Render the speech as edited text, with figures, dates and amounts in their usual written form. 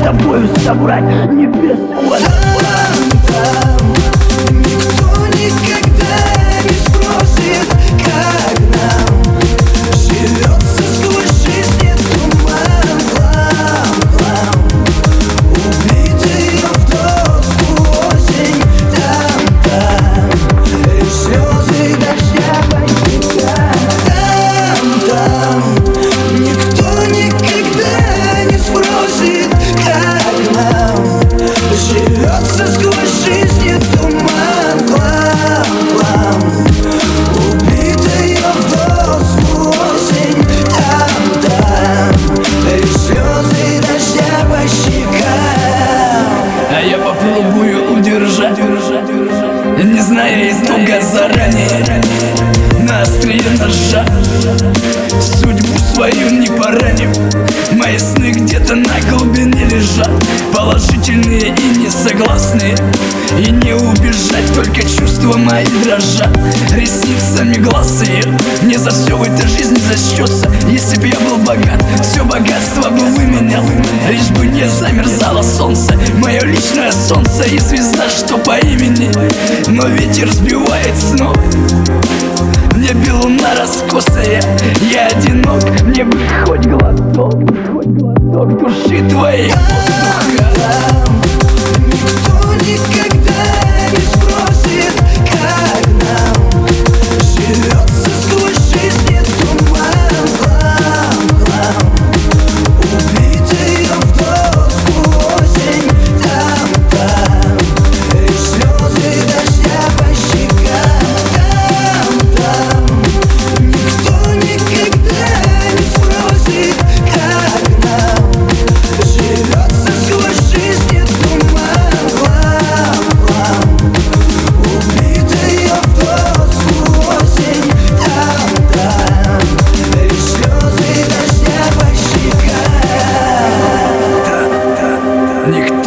тобою собрать небес. Никто никогда не спросит, как нам живется сквозь жизнь туман, плам. Убитые в доску осень, там лишь слезы дождя по щекам. Никто никогда не спросит, как нам живется сквозь жизнь туман, плам. Убитая в доску осень, там лишь слезы дождя по щекам. А я попробую удержать, не зная итога заранее, на острие ножа судьбу свою не поранив. Мои сны где-то на глубине лежат, положительные и несогласные. И не убежать, только чувства мои дрожат, ресницами глаз ее. Мне за все в этой жизни зачтется. Если б я был богат, все богатство бы выменял, лишь бы не замерзало солнце, мое личное солнце и звезда, что по имени. Но ветер сбивает снова, в небе луна раскосая. Я одинок, мне бы хоть глоток души твоей воздуха. Никто никогда не спросит, как нам живется сквозь жизнь туман, плам. Убитая в доску осень, там лишь слезы дождя по щекам. Никто никогда не спросит, как нам живется сквозь жизнь туман, плам. Убитая в доску осень, там лишь слезы дождя по щекам. Никто